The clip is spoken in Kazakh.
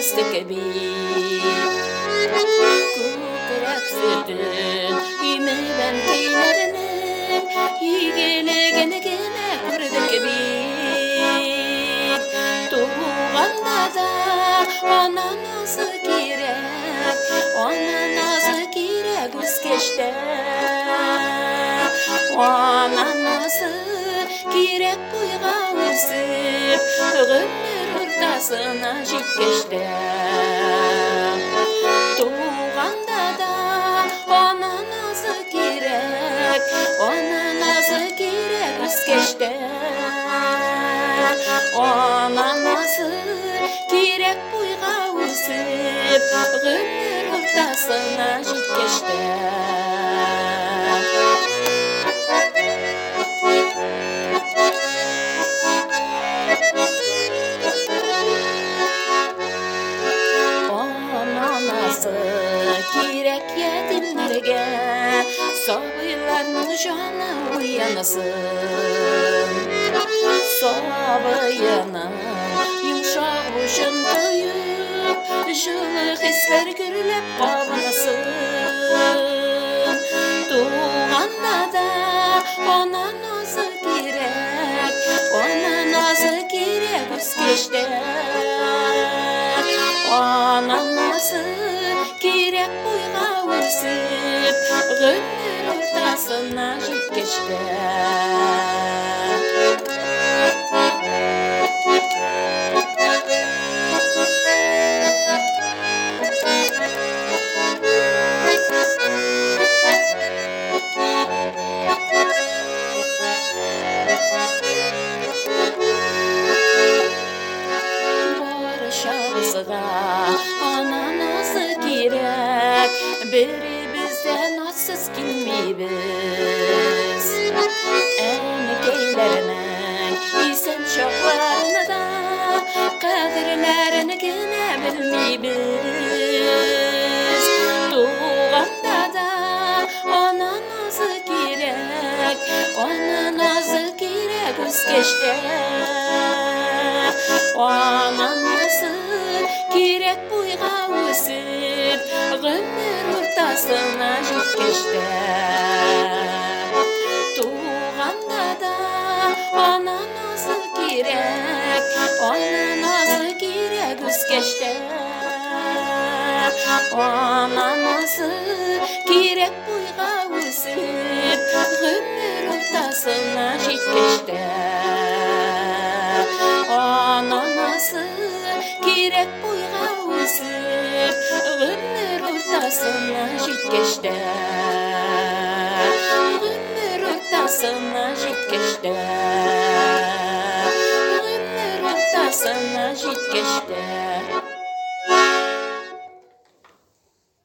көстікі бейт. Көкірек сөтін үймебен тейлерінің игелеген гене көрдік бейт. Туғанда да ананасы керек, ананасы керек өскешті. Ананасы керек бойға өсіп, ғұмыр ортасына жеткешті. Туғанда да ананасы керек, ананасы керек өскешті. Ананасы керек бойға өсіп, ғұмыр ортасына жеткешті. Керек yetimlerge, sabıyların canı uyanasın. Sabıyının yumuşak uçun duyup, жылы hisler gürülep kavanasın. Tuğanda da ona nazı gerek, ona nazı gerek üskeşte. Ona nazı керек бойға өсіп, ғұмыр ортасына жеткешті. Баршамызға ананасы керек, бірімізден атсыз келмейбіз. Әнекейлерінің есім шоқларыны да, қадірлеріні гіне білмейбіз. Туғанда да ананасы керек, ананасы керек өскеште. Ананасы керек бойға өсіп, ғұмыр ортасына жеткешті. Туғанда да ананасы керек, ананасы керек өскешті. Ананасы керек бойға өсіп, ғұмыр ортасына жеткешті. Ананасы керек бойға өсіп, ғұмыр ортасына жеткешті. Ғұмыр ортасына жеткешті. Ғұмыр ортасына жеткешті.